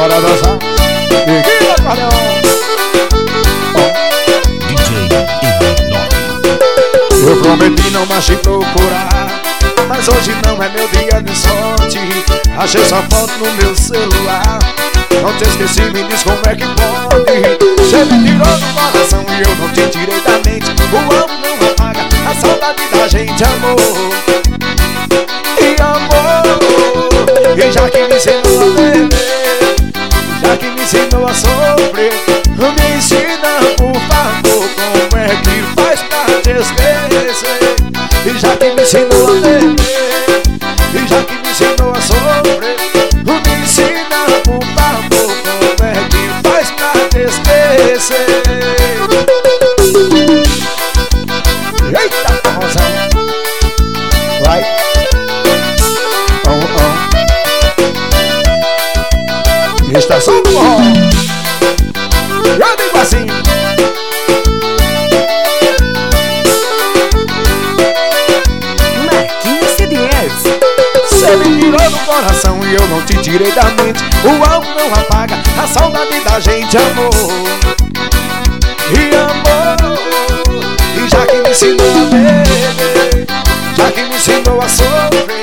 Bora dançar. Fique no acordeão. Eu prometi não mais te procurar, mas hoje não é meu dia de sorte. Achei sua foto no meu celular, não te esqueci, me diz como é que pode. Você me tirou do coração e eu não te tirei da mente. O amor não apaga a saudade da gente, amor. E amor, e já que me ensinou a beber, já que me ensinou a sofrer, me ensina, por favor, como é que faz pra te esquecer. E já que me ensinou a beber, e já que me ensinou a sofrer, me ensina, por favor, como é que faz pra te esquecer. Eita, famosão. Vai. Estação do forró. Eu digo assim. Marquinhos CDs. Você me tirou do coração e eu não te tirei da mente. O amor não apaga a saudade da gente, amor. E amor, e já que me ensinou a beber, já que me ensinou a sofrer,